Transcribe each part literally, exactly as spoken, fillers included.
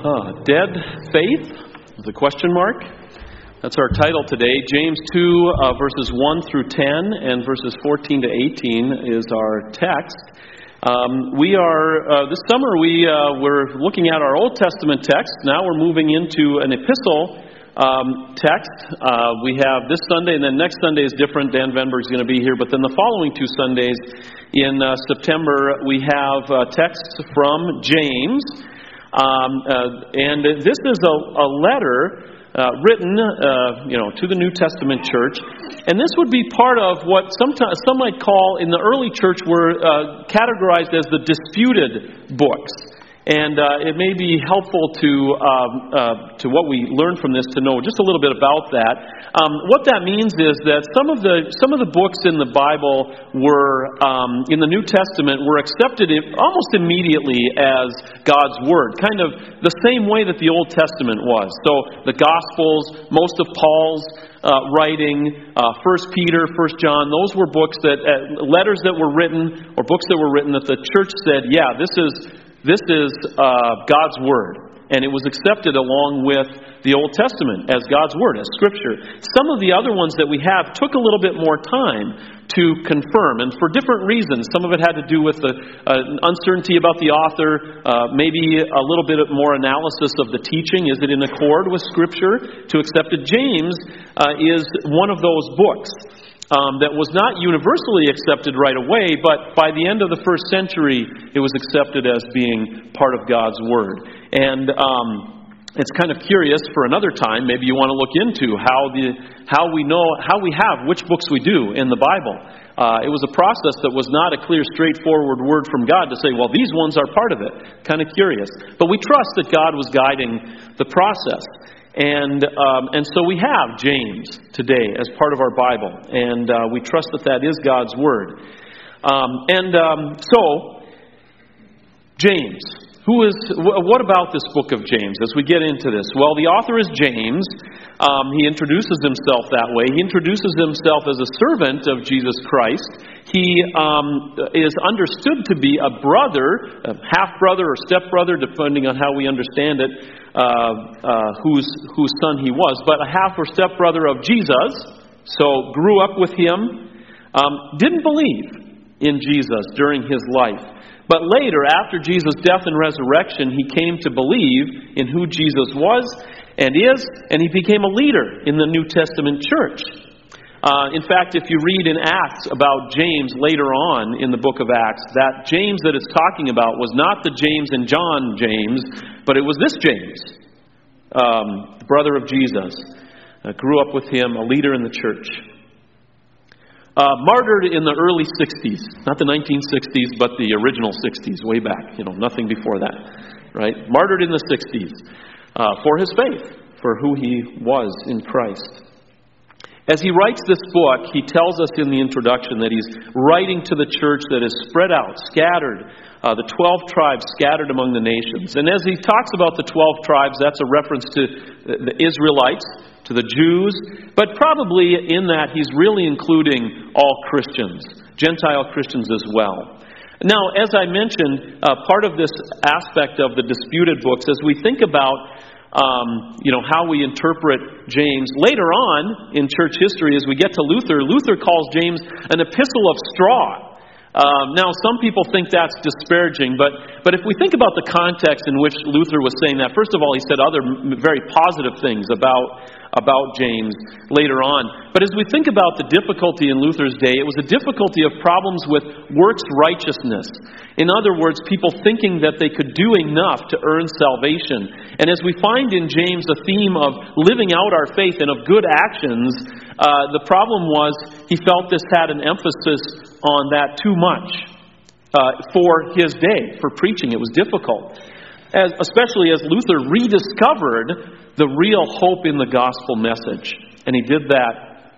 Uh, Dead Faith? With a question mark? That's our title today. James two, uh, verses one through ten, and verses fourteen to eighteen is our text. Um, we are, uh, this summer we, uh, we're looking at our Old Testament text. Now we're moving into an epistle um, text. Uh, we have this Sunday, and then next Sunday is different. Dan Venberg's going to be here. But then the following two Sundays in uh, September, we have uh, texts from James. Um, uh, and this is a, a letter uh, written, uh, you know, to the New Testament church, and this would be part of what sometimes some might call in the early church were uh, categorized as the disputed books. And uh, it may be helpful to um, uh, to what we learn from this to know just a little bit about that. Um, what that means is that some of the some of the books in the Bible were um, in the New Testament were accepted almost immediately as God's Word, kind of the same way that the Old Testament was. So the Gospels, most of Paul's uh, writing, uh, First Peter, First John, those were books that uh, letters that were written or books that were written that the church said, yeah, this is. This is uh, God's Word, and it was accepted along with the Old Testament as God's Word, as Scripture. Some of the other ones that we have took a little bit more time to confirm, and for different reasons. Some of it had to do with the uh, uncertainty about the author, uh, maybe a little bit more analysis of the teaching. Is it in accord with Scripture to accept it? James uh, is one of those books. Um, that was not universally accepted right away, but by the end of the first century, it was accepted as being part of God's Word. And um, it's kind of curious for another time, maybe you want to look into how the how we know, how we have which books we do in the Bible. Uh, it was a process that was not a clear, straightforward word from God to say, well, these ones are part of it. Kind of curious. But we trust that God was guiding the process. And um, and so we have James today as part of our Bible, and uh, we trust that that is God's Word. Um, and um, so, James, who is? What about this book of James? As we get into this, well, the author is James. Um, he introduces himself that way. He introduces himself as a servant of Jesus Christ. He um, is understood to be a brother, a half-brother or step-brother, depending on how we understand it, uh, uh, whose, whose son he was, but a half or step-brother of Jesus, so grew up with him, um, didn't believe in Jesus during his life. But later, after Jesus' death and resurrection, he came to believe in who Jesus was and is, and he became a leader in the New Testament church. Uh, in fact, if you read in Acts about James later on in the book of Acts, that James that it's talking about was not the James and John James, but it was this James, um, the brother of Jesus, uh, grew up with him, a leader in the church. Uh, martyred in the early sixties, not the nineteen sixties, but the original sixties, way back, you know, nothing before that, right? Martyred in the sixties uh, for his faith, for who he was in Christ. As he writes this book, he tells us in the introduction that he's writing to the church that is spread out, scattered, uh, the twelve tribes scattered among the nations. And as he talks about the twelve tribes, that's a reference to the Israelites, to the Jews, but probably in that he's really including all Christians, Gentile Christians as well. Now, as I mentioned, uh, part of this aspect of the disputed books, as we think about Um, you know, how we interpret James. Later on in church history, as we get to Luther, Luther calls James an epistle of straw. Um, now, some people think that's disparaging, but but if we think about the context in which Luther was saying that, first of all, he said other very positive things about about James later on. But as we think about the difficulty in Luther's day, it was a difficulty of problems with works righteousness. In other words, people thinking that they could do enough to earn salvation. And as we find in James a theme of living out our faith and of good actions, uh, the problem was he felt this had an emphasis on that too much uh, for his day, for preaching. It was difficult, as, especially as Luther rediscovered the real hope in the gospel message. And he did that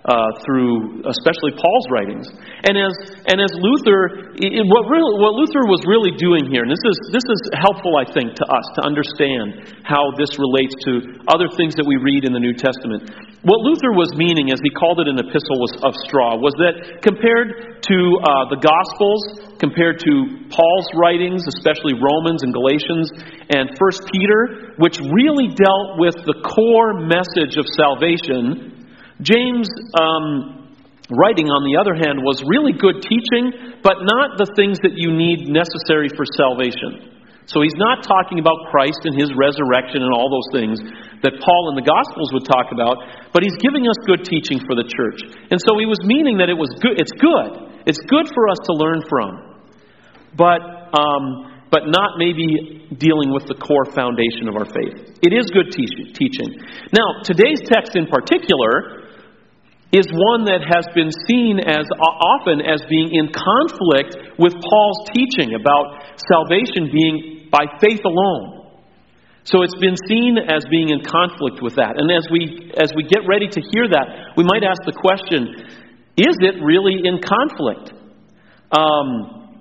uh, through especially Paul's writings. And as and as Luther, it, what really, what Luther was really doing here, and this is this is helpful, I think, to us to understand how this relates to other things that we read in the New Testament. What Luther was meaning, as he called it an epistle of straw, was that compared to uh, the Gospels, compared to Paul's writings, especially Romans and Galatians and First Peter, which really dealt with the core message of salvation, James' um, writing, on the other hand, was really good teaching, but not the things that you need necessary for salvation. So he's not talking about Christ and His resurrection and all those things that Paul in the Gospels would talk about, but he's giving us good teaching for the church. And so he was meaning that it was good. It's good. It's good for us to learn from, but um, but not maybe dealing with the core foundation of our faith. It is good te- teaching. Now, today's text in particular is one that has been seen as often as being in conflict with Paul's teaching about salvation being by faith alone. So it's been seen as being in conflict with that. And as we as we get ready to hear that, we might ask the question, is it really in conflict? Um,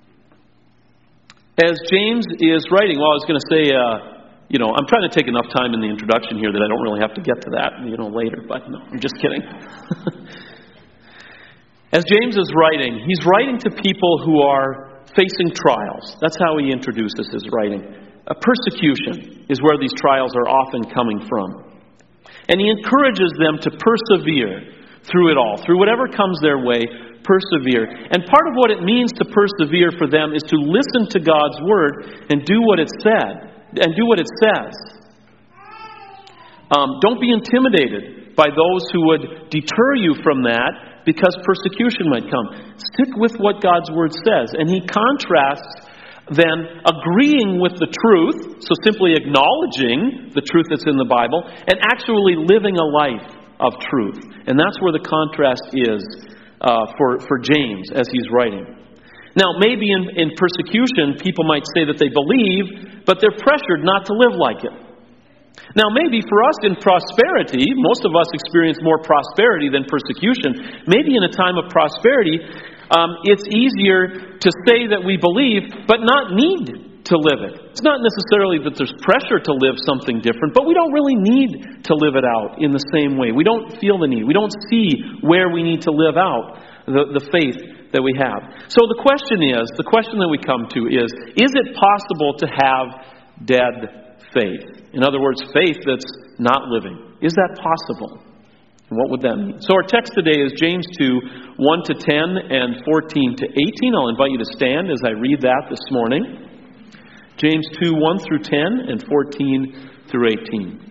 as James is writing, well, I was going to say, uh, you know, I'm trying to take enough time in the introduction here that I don't really have to get to that, you know, later. But no, I'm just kidding. As James is writing, he's writing to people who are facing trials. That's how he introduces his writing. A persecution is where these trials are often coming from. And he encourages them to persevere through it all. Through whatever comes their way, persevere. And part of what it means to persevere for them is to listen to God's Word and do what it said, and do what it says. Um, don't be intimidated by those who would deter you from that, because persecution might come. Stick with what God's Word says. And he contrasts then agreeing with the truth, so simply acknowledging the truth that's in the Bible, and actually living a life of truth. And that's where the contrast is uh, for, for James as he's writing. Now, maybe in, in persecution, people might say that they believe, but they're pressured not to live like it. Now, maybe for us in prosperity, most of us experience more prosperity than persecution. Maybe in a time of prosperity, um, it's easier to say that we believe, but not need to live it. It's not necessarily that there's pressure to live something different, but we don't really need to live it out in the same way. We don't feel the need. We don't see where we need to live out the, the faith that we have. So the question is, the question that we come to is, is it possible to have dead faith? In other words, faith that's not living. Is that possible? And what would that mean? So our text today is James two, one to ten and fourteen to eighteen. I'll invite you to stand as I read that this morning. James two, one through ten and fourteen through eighteen.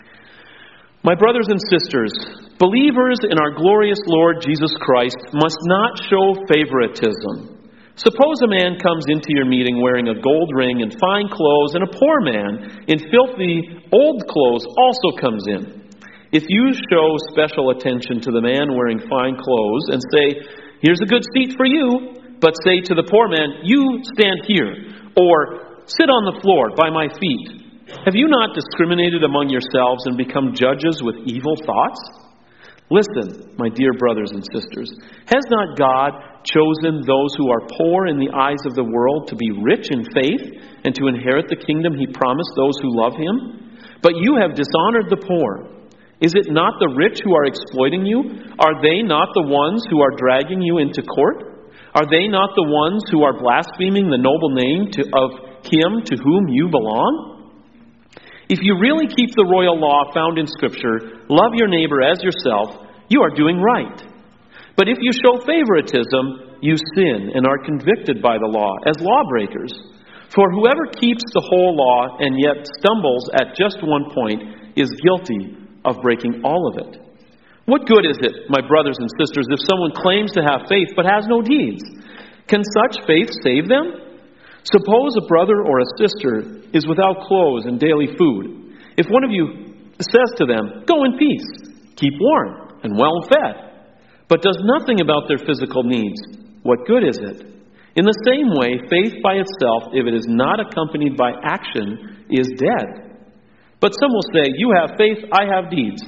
My brothers and sisters, believers in our glorious Lord Jesus Christ must not show favoritism. Suppose a man comes into your meeting wearing a gold ring and fine clothes, and a poor man in filthy old clothes also comes in. If you show special attention to the man wearing fine clothes and say, "Here's a good seat for you," but say to the poor man, "You stand here," or "Sit on the floor by my feet," have you not discriminated among yourselves and become judges with evil thoughts? Listen, my dear brothers and sisters, has not God chosen those who are poor in the eyes of the world to be rich in faith and to inherit the kingdom He promised those who love Him? But you have dishonored the poor. Is it not the rich who are exploiting you? Are they not the ones who are dragging you into court? Are they not the ones who are blaspheming the noble name to, of Him to whom you belong? If you really keep the royal law found in Scripture, love your neighbor as yourself, you are doing right. But if you show favoritism, you sin and are convicted by the law as lawbreakers. For whoever keeps the whole law and yet stumbles at just one point is guilty of breaking all of it. What good is it, my brothers and sisters, if someone claims to have faith but has no deeds? Can such faith save them? Suppose a brother or a sister is without clothes and daily food. If one of you says to them, "Go in peace, keep warm and well fed," but does nothing about their physical needs, what good is it? In the same way, faith by itself, if it is not accompanied by action, is dead. But some will say, "You have faith, I have deeds.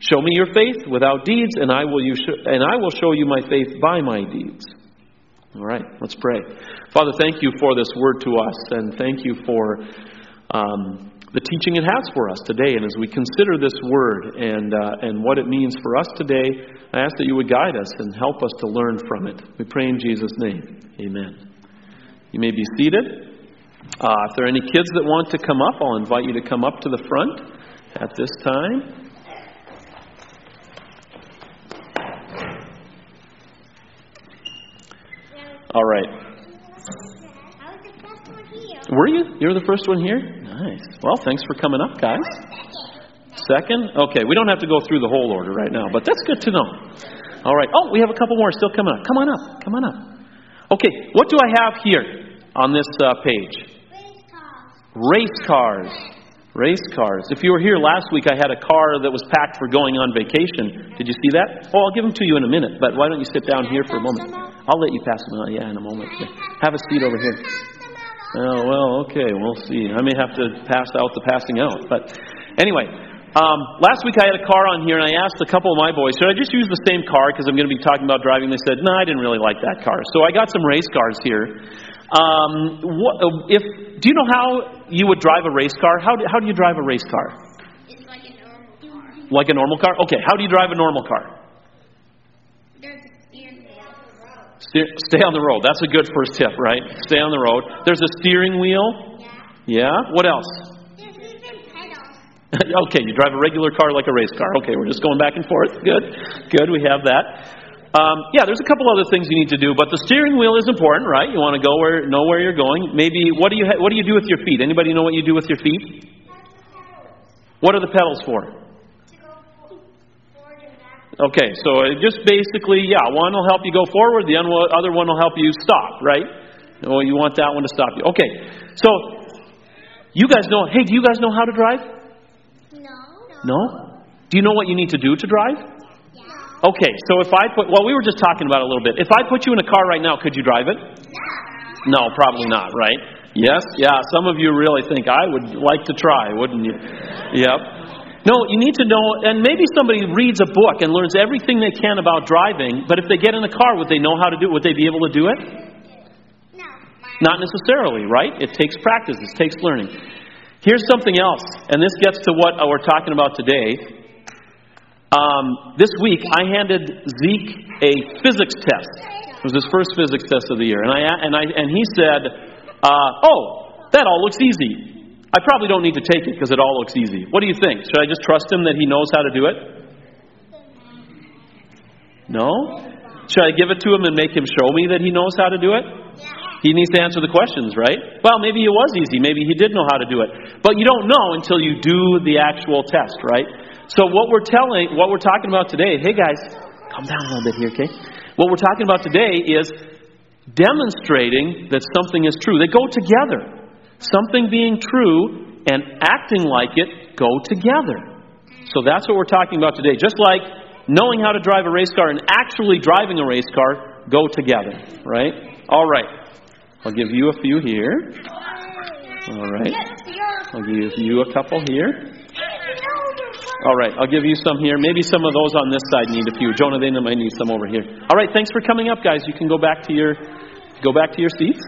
Show me your faith without deeds, and I will you sh- and I will show you my faith by my deeds. All right, let's pray. Father, thank you for this word to us, and thank you for um, the teaching it has for us today. And as we consider this word and uh, and what it means for us today, I ask that you would guide us and help us to learn from it. We pray in Jesus' name. Amen. You may be seated. Uh, if there are any kids that want to come up, I'll invite you to come up to the front at this time. All right. I was the first one here. Were you? You were the first one here? Nice. Well, thanks for coming up, guys. Second? Okay, we don't have to go through the whole order right now, but that's good to know. All right. Oh, we have a couple more still coming up. Come on up. Come on up. Okay, what do I have here on this uh, page? Race cars. Race cars. Race cars. If you were here last week, I had a car that was packed for going on vacation. Did you see that? Oh, I'll give them to you in a minute, but why don't you sit down here for a moment? I'll let you pass them out, yeah, in a moment. Have a seat over here. Oh, well, okay, we'll see. I may have to pass out the passing out. But anyway, um, last week I had a car on here, and I asked a couple of my boys, should I just use the same car because I'm going to be talking about driving? They said, no, I didn't really like that car. So I got some race cars here. Um, what, if do you know how you would drive a race car? How do, how do you drive a race car? It's like a normal car. Like a normal car? Okay, how do you drive a normal car? There's a steering wheel. Steer, stay on the road. That's a good first tip, right? Stay on the road. There's a steering wheel. Yeah. Yeah? What else? There's even pedals. Okay, you drive a regular car like a race car. Okay, we're just going back and forth. Good. Good, we have that. Um, yeah, there's a couple other things you need to do, but the steering wheel is important, right? You want to go where, know where you're going. Maybe, what do you ha- what do you do with your feet? Anybody know what you do with your feet? What are the pedals for? To go forward and back. Okay, so it just basically, yeah, one will help you go forward, the other one will help you stop, right? Oh, you want that one to stop you. Okay, so you guys know, hey, do you guys know how to drive? No. No? Do you know what you need to do to drive? Yeah. Okay, so if I put, well, we were just talking about it a little bit. If I put you in a car right now, could you drive it? No. No, probably not, right? Yes? Yeah, some of you really think, I would like to try, wouldn't you? Yep. No, you need to know, and maybe somebody reads a book and learns everything they can about driving, but if they get in a car, would they know how to do it? Would they be able to do it? No. Not necessarily, right? It takes practice. It takes learning. Here's something else, and this gets to what we're talking about today. Um, this week, I handed Zeke a physics test. It was his first physics test of the year, and I and I and he said, uh, "Oh, that all looks easy. I probably don't need to take it because it all looks easy." What do you think? Should I just trust him that he knows how to do it? No? Should I give it to him and make him show me that he knows how to do it? He needs to answer the questions, right? Well, maybe it was easy. Maybe he did know how to do it. But you don't know until you do the actual test, right? So what we're telling, what we're talking about today, hey guys, calm down a little bit here, okay? What we're talking about today is demonstrating that something is true. They go together. Something being true and acting like it go together. So that's what we're talking about today. Just like knowing how to drive a race car and actually driving a race car go together, right? All right. I'll give you a few here. All right. I'll give you a couple here. All right, I'll give you some here. Maybe some of those on this side need a few. Jonah, they might need some over here. All right, thanks for coming up, guys. You can go back to your go back to your seats.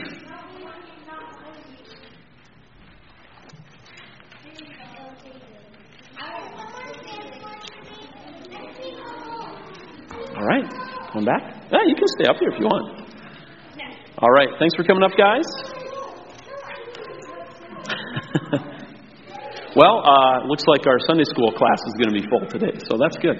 All right, come back. Yeah, you can stay up here if you want. All right, thanks for coming up, guys. Well, uh, looks like our Sunday school class is going to be full today, so that's good.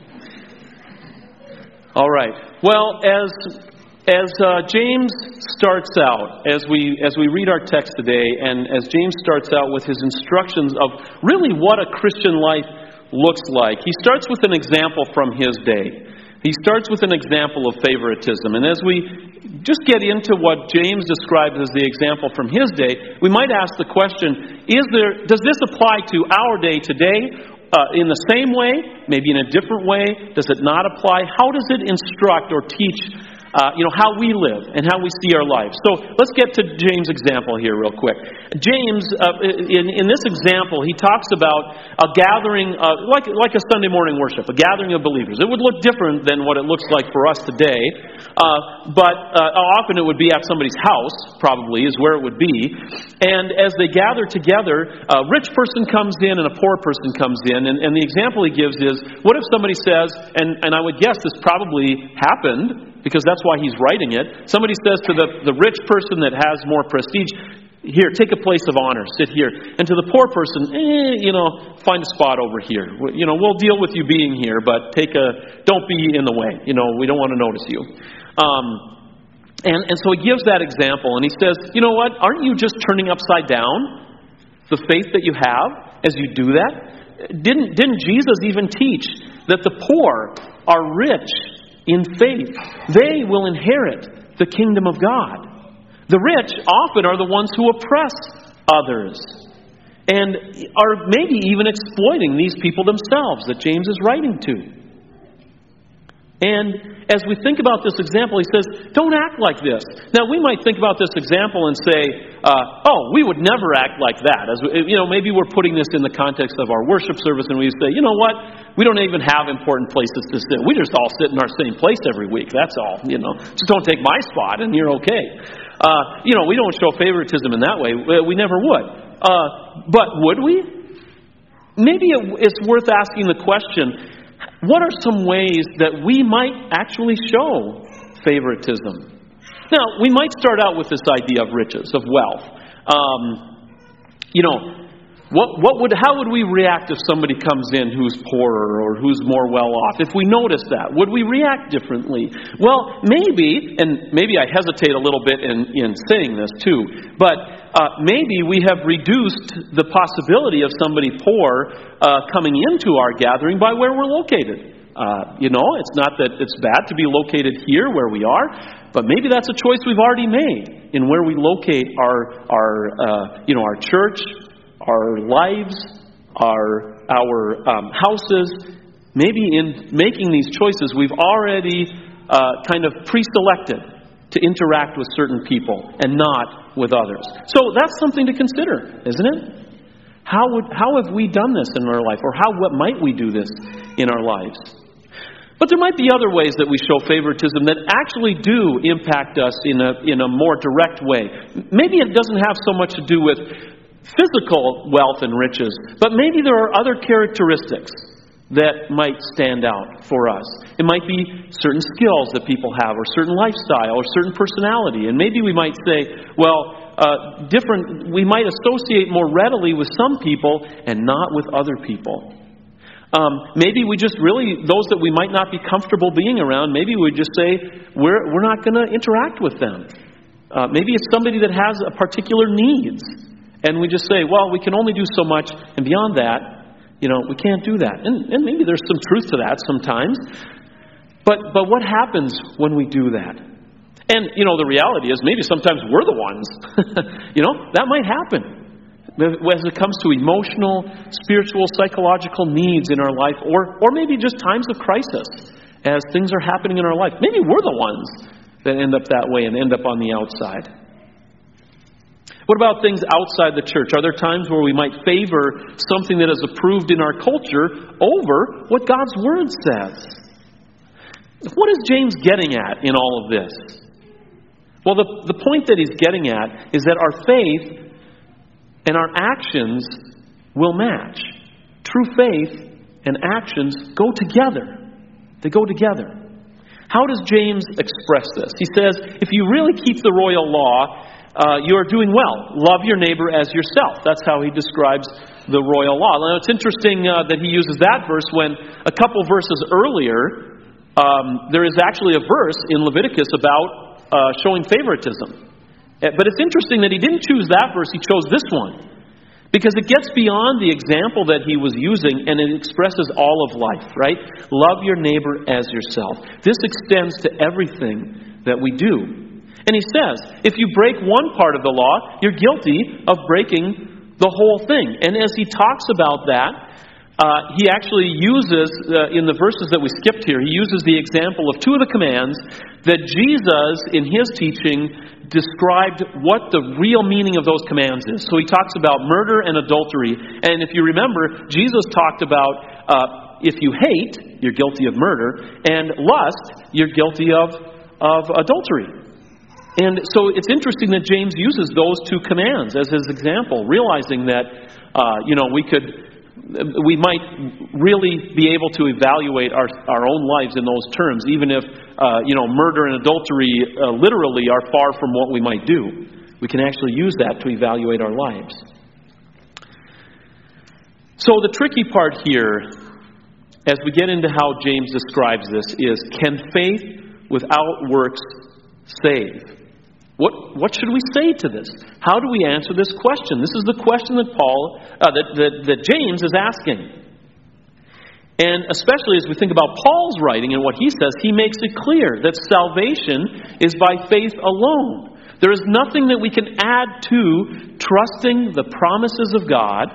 All right. Well, as as uh, James starts out, as we as we read our text today, and as James starts out with his instructions of really what a Christian life looks like, he starts with an example from his day. He starts with an example of favoritism. And as we just get into what James describes as the example from his day, we might ask the question, is there, does this apply to our day today uh, in the same way, maybe in a different way? Does it not apply? How does it instruct or teach uh, you know, how we live and how we see our lives. So let's get to James' example here real quick. James, uh, in, in this example, he talks about a gathering, uh, like, like a Sunday morning worship, a gathering of believers. It would look different than what it looks like for us today, uh, but uh, often it would be at somebody's house, probably, is where it would be. And as they gather together, a rich person comes in and a poor person comes in. And, and the example he gives is, what if somebody says, and, and I would guess this probably happened, because that's why he's writing it. Somebody says to the, the rich person that has more prestige, here, take a place of honor, sit here. And to the poor person, eh, you know, find a spot over here. You know, we'll deal with you being here, but take a, don't be in the way. You know, we don't want to notice you. Um, and, and so he gives that example, and he says, you know what, aren't you just turning upside down the faith that you have as you do that? Didn't, didn't Jesus even teach that the poor are rich in faith? They will inherit the kingdom of God. The rich often are the ones who oppress others and are maybe even exploiting these people themselves that James is writing to. And as we think about this example, he says, don't act like this. Now, we might think about this example and say, uh, oh, we would never act like that. As we, you know, maybe we're putting this in the context of our worship service, and we say, you know what? We don't even have important places to sit. We just all sit in our same place every week. That's all. You know, just don't take my spot, and you're okay. Uh, you know, we don't show favoritism in that way. We never would. Uh, but would we? Maybe it, it's worth asking the question, what are some ways that we might actually show favoritism? Now, we might start out with this idea of riches, of wealth. Um, you know, what, what would, how would we react if somebody comes in who's poorer or who's more well off? If we notice that, would we react differently? Well, maybe, and maybe I hesitate a little bit in, in saying this too, but uh, maybe we have reduced the possibility of somebody poor uh, coming into our gathering by where we're located. Uh, you know, it's not that it's bad to be located here where we are, but maybe that's a choice we've already made in where we locate our, our uh, you know, our church, our lives, our our um, houses. Maybe in making these choices, we've already uh, kind of pre-selected to interact with certain people and not with others. So that's something to consider, isn't it? How would how have we done this in our life, or how what might we do this in our lives? But there might be other ways that we show favoritism that actually do impact us in a in a more direct way. Maybe it doesn't have so much to do with physical wealth and riches, but maybe there are other characteristics that might stand out for us. It might be certain skills that people have, or certain lifestyle, or certain personality. And maybe we might say, well, uh, different. We might associate more readily with some people and not with other people. Um, maybe we just really, those that we might not be comfortable being around, maybe we just say, we're, we're not going to interact with them. Uh, maybe it's somebody that has a particular needs. And we just say, well, we can only do so much, and beyond that, you know, we can't do that. And, and maybe there's some truth to that sometimes. But but what happens when we do that? And, you know, the reality is maybe sometimes we're the ones. You know, that might happen. As it comes to emotional, spiritual, psychological needs in our life, or, or maybe just times of crisis as things are happening in our life. Maybe we're the ones that end up that way and end up on the outside. What about things outside the church? Are there times where we might favor something that is approved in our culture over what God's Word says? What is James getting at in all of this? Well, the, the point that he's getting at is that our faith and our actions will match. True faith and actions go together. They go together. How does James express this? He says, if you really keep the royal law, Uh, you are doing well. Love your neighbor as yourself. That's how he describes the royal law. Now, it's interesting uh, that he uses that verse when a couple verses earlier, um, there is actually a verse in Leviticus about uh, showing favoritism. But it's interesting that he didn't choose that verse, he chose this one. Because it gets beyond the example that he was using, and it expresses all of life, right? Love your neighbor as yourself. This extends to everything that we do. And he says, if you break one part of the law, you're guilty of breaking the whole thing. And as he talks about that, uh, he actually uses, uh, in the verses that we skipped here, he uses the example of two of the commands that Jesus, in his teaching, described what the real meaning of those commands is. So he talks about murder and adultery. And if you remember, Jesus talked about uh, if you hate, you're guilty of murder, and lust, you're guilty of, of adultery. And so it's interesting that James uses those two commands as his example, realizing that uh, you know we could we might really be able to evaluate our our own lives in those terms, even if uh, you know murder and adultery uh, literally are far from what we might do. We can actually use that to evaluate our lives. So the tricky part here, as we get into how James describes this, is can faith without works save? What what should we say to this? How do we answer this question? This is the question that Paul, uh, that, that that James is asking. And especially as we think about Paul's writing and what he says, he makes it clear that salvation is by faith alone. There is nothing that we can add to trusting the promises of God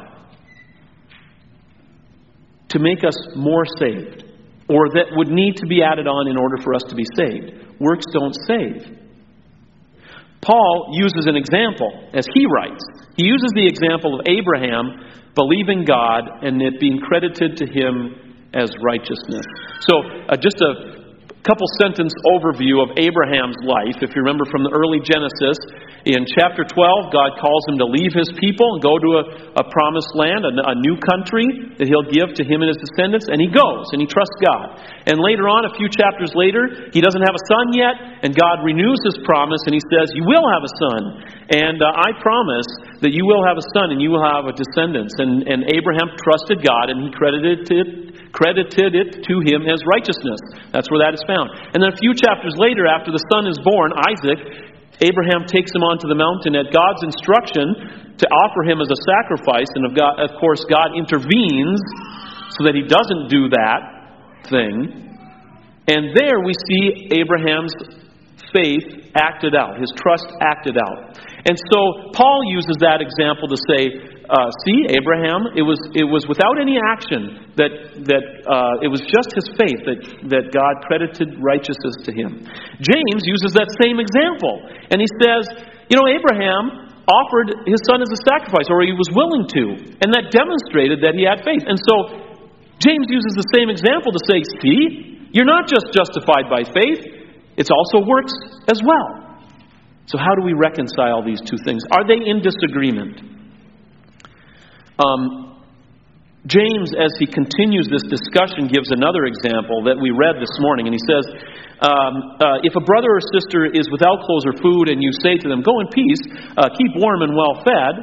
to make us more saved, or that would need to be added on in order for us to be saved. Works don't save. Paul uses an example as he writes. He uses the example of Abraham believing God and it being credited to him as righteousness. So uh, just a couple sentence overview of Abraham's life. If you remember from the early Genesis, in chapter twelve, God calls him to leave his people and go to a, a promised land, a, a new country that he'll give to him and his descendants, and he goes, and he trusts God. And later on, a few chapters later, he doesn't have a son yet, and God renews his promise, and he says, you will have a son, and uh, I promise that you will have a son, and you will have a descendants. And, and Abraham trusted God, and he credited it credited it to him as righteousness. That's where that is found. And then a few chapters later, after the son is born, Isaac, Abraham takes him onto the mountain at God's instruction to offer him as a sacrifice. And of, God, of course, God intervenes so that he doesn't do that thing. And there we see Abraham's faith acted out, his trust acted out. And so Paul uses that example to say, Uh, see, Abraham, it was it was without any action that that uh, it was just his faith that, that God credited righteousness to him. James uses that same example, and he says, you know, Abraham offered his son as a sacrifice, or he was willing to, and that demonstrated that he had faith. And so James uses the same example to say, see, you're not just justified by faith, it's also works as well. So how do we reconcile these two things? Are they in disagreement? Um, James, as he continues this discussion, gives another example that we read this morning. And he says, um, uh, if a brother or sister is without clothes or food, and you say to them, go in peace, uh, keep warm and well fed,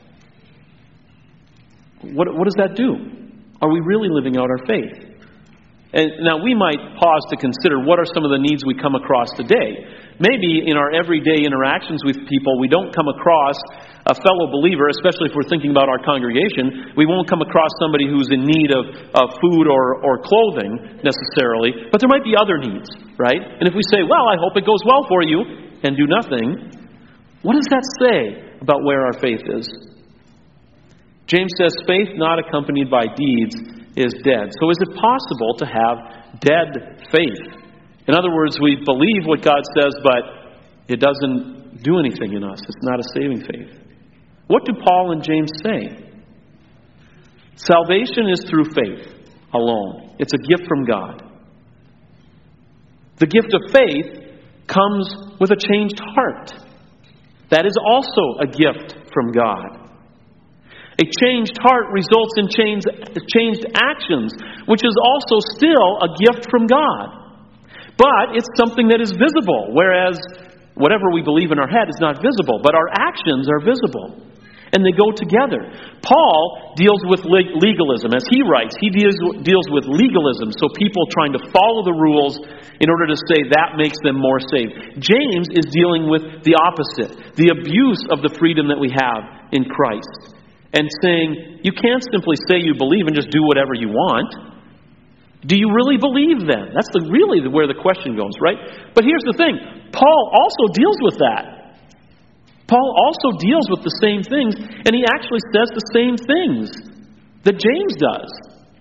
what, what does that do? Are we really living out our faith? And now we might pause to consider what are some of the needs we come across today. Maybe in our everyday interactions with people, we don't come across a fellow believer, especially if we're thinking about our congregation, we won't come across somebody who's in need of, of food or, or clothing necessarily, but there might be other needs, right? And if we say, well, I hope it goes well for you, and do nothing, what does that say about where our faith is? James says, faith not accompanied by deeds is dead. So is it possible to have dead faith? In other words, we believe what God says, but it doesn't do anything in us. It's not a saving faith. What do Paul and James say? Salvation is through faith alone. It's a gift from God. The gift of faith comes with a changed heart. That is also a gift from God. A changed heart results in changed, changed actions, which is also still a gift from God. But it's something that is visible, whereas whatever we believe in our head is not visible, but our actions are visible. And they go together. Paul deals with legalism. As he writes, he deals, deals with legalism, so people trying to follow the rules in order to say that makes them more saved. James is dealing with the opposite, the abuse of the freedom that we have in Christ. And saying, you can't simply say you believe and just do whatever you want. Do you really believe then? That's the, really where the question goes, right? But here's the thing. Paul also deals with that. Paul also deals with the same things, and he actually says the same things that James does.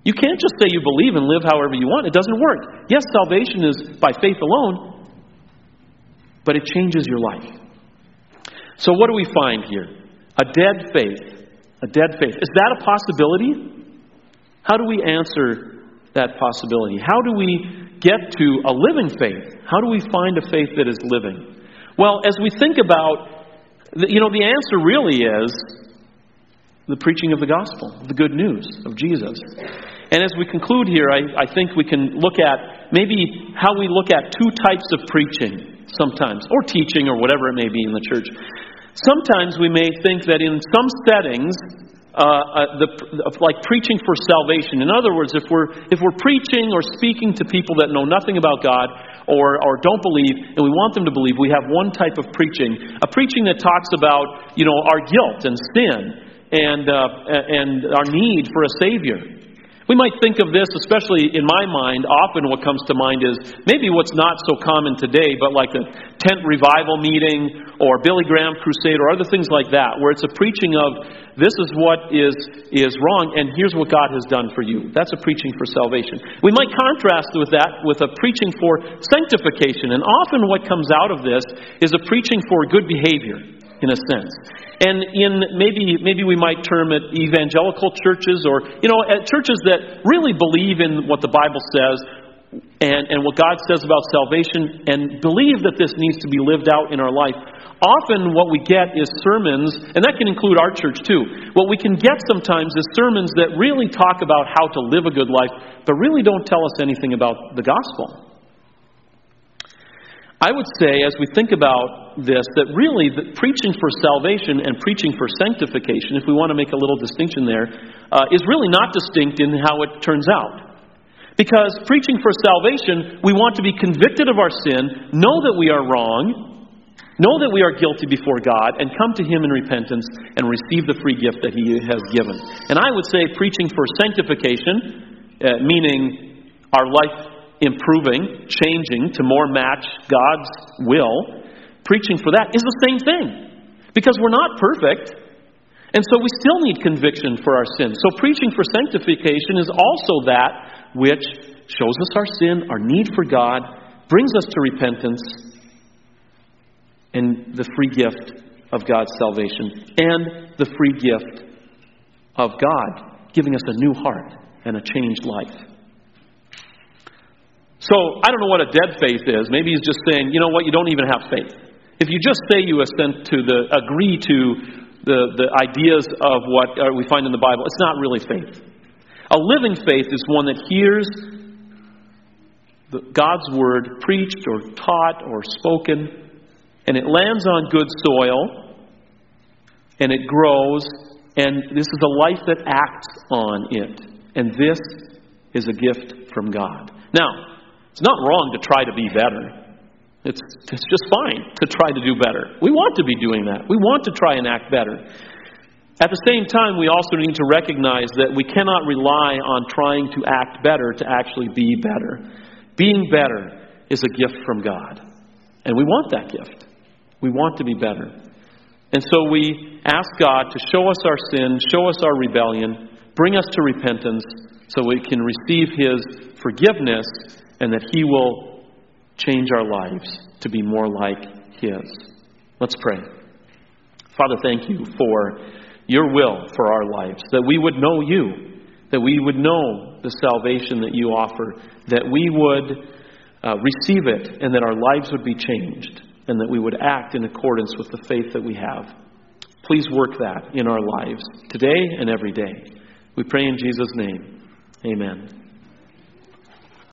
You can't just say you believe and live however you want. It doesn't work. Yes, salvation is by faith alone, but it changes your life. So what do we find here? A dead faith. A dead faith. Is that a possibility? How do we answer that possibility? How do we get to a living faith? How do we find a faith that is living? Well, as we think about, you know, the answer really is the preaching of the gospel, the good news of Jesus. And as we conclude here, I, I think we can look at maybe how we look at two types of preaching sometimes, or teaching, or whatever it may be in the church. Sometimes we may think that in some settings, uh, uh, the, like preaching for salvation. In other words, if we're if we're preaching or speaking to people that know nothing about God or or don't believe, and we want them to believe, we have one type of preaching, a preaching that talks about, you know, our guilt and sin and uh, and our need for a Savior. We might think of this, especially in my mind, often what comes to mind is maybe what's not so common today, but like a tent revival meeting or Billy Graham crusade or other things like that, where it's a preaching of this is what is is wrong and here's what God has done for you. That's a preaching for salvation. We might contrast with that with a preaching for sanctification. And often what comes out of this is a preaching for good behavior, in a sense. And in maybe maybe we might term it evangelical churches, or, you know, at churches that really believe in what the Bible says and, and what God says about salvation and believe that this needs to be lived out in our life. Often what we get is sermons, and that can include our church too. What we can get sometimes is sermons that really talk about how to live a good life, but really don't tell us anything about the gospel. I would say, as we think about this, that really the preaching for salvation and preaching for sanctification, if we want to make a little distinction there, uh, is really not distinct in how it turns out. Because preaching for salvation, we want to be convicted of our sin, know that we are wrong, know that we are guilty before God, and come to Him in repentance and receive the free gift that He has given. And I would say preaching for sanctification, uh, meaning our life improving, changing to more match God's will, preaching for that is the same thing. Because we're not perfect. And so we still need conviction for our sins. So preaching for sanctification is also that which shows us our sin, our need for God, brings us to repentance, and the free gift of God's salvation, and the free gift of God giving us a new heart and a changed life. So, I don't know what a dead faith is. Maybe he's just saying, you know what, you don't even have faith. If you just say you assent to the, agree to the, the ideas of what uh, we find in the Bible, it's not really faith. A living faith is one that hears the, God's word preached or taught or spoken, and it lands on good soil, and it grows, and this is a life that acts on it. And this is a gift from God. Now, it's not wrong to try to be better. It's, it's just fine to try to do better. We want to be doing that. We want to try and act better. At the same time, we also need to recognize that we cannot rely on trying to act better to actually be better. Being better is a gift from God. And we want that gift. We want to be better. And so we ask God to show us our sin, show us our rebellion, bring us to repentance so we can receive His forgiveness, and that He will change our lives to be more like His. Let's pray. Father, thank You for Your will for our lives, that we would know You, that we would know the salvation that You offer, that we would uh, receive it, and that our lives would be changed, and that we would act in accordance with the faith that we have. Please work that in our lives today and every day. We pray in Jesus' name. Amen.